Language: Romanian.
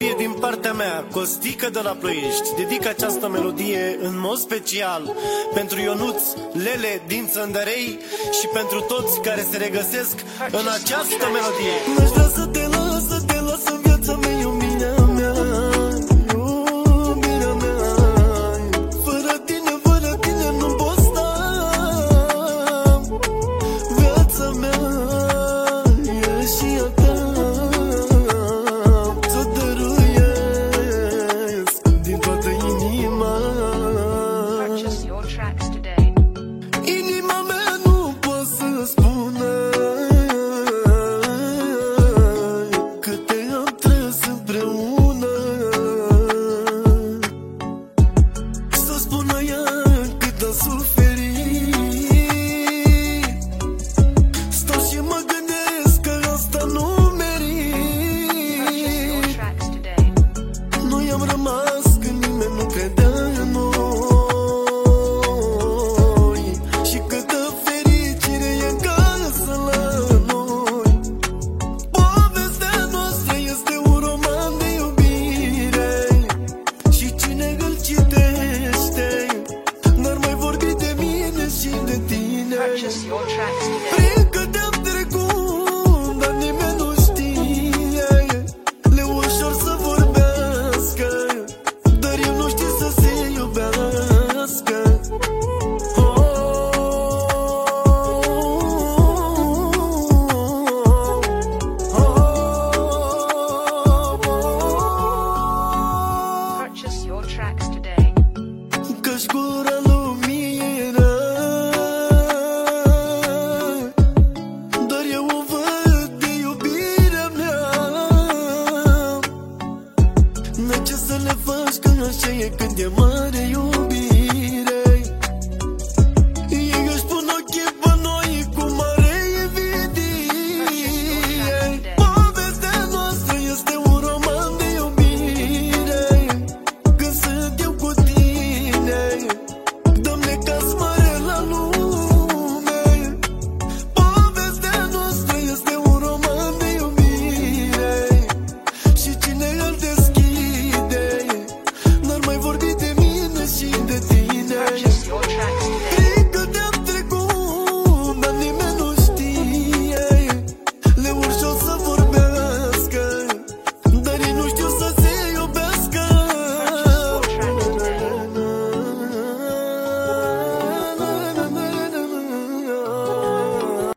Din partea mea, Costică de la Ploiești, dedic această melodie în mod special pentru Ionuț, Lele din Țăndărei și pentru toți care se regăsesc în această melodie. N-aș vrea să te las, să te las în viața mea, iubirea mea, iubirea mea. Fără tine nu pot sta. Viața mea e și a ta. Inima mea nu poate să spună câte am trăs împreună. Să spună ea cât am suferit. Stau și mă gândesc că asta nu merit. Noi am rămas când nimeni nu credea în noi. Prin câte am trecut, dar nimeni nu știe. Le ușor să vorbească, dar eu nu știu să se iubească. Purchase your tracks today. Că-și gura lumină, ce să le faci, că așa e când e mare iubire.